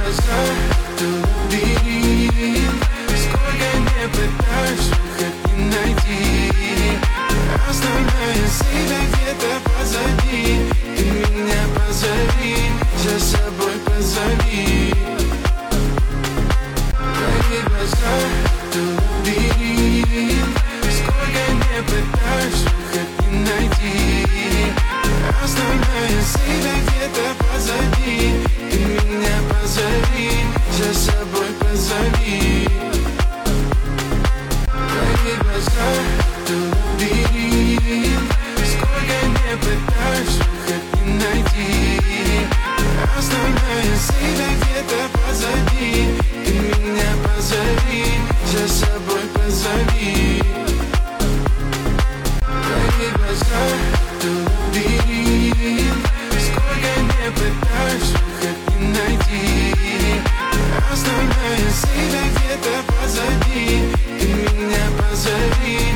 глаза, лабиринт. Сколько не пытаюсь, выход не найти. Оставляя себя где-то позади. Ты меня позови, за собой позови. Твои глаза, лабиринт. Сколько не пытаюсь, выход не найти. Оставляя себя где-то позади. Ты меня позови, за собой позови. Твои глаза, лабиринт. Сколько не пытаюсь, выход не найти. Оставляя себя где-то позади. Ты меня позови, за собой позови. Твои глаза, лабиринт. Сколько не пытаюсь, выход не найти. Оставляя себя где-то позади. Ты меня позови.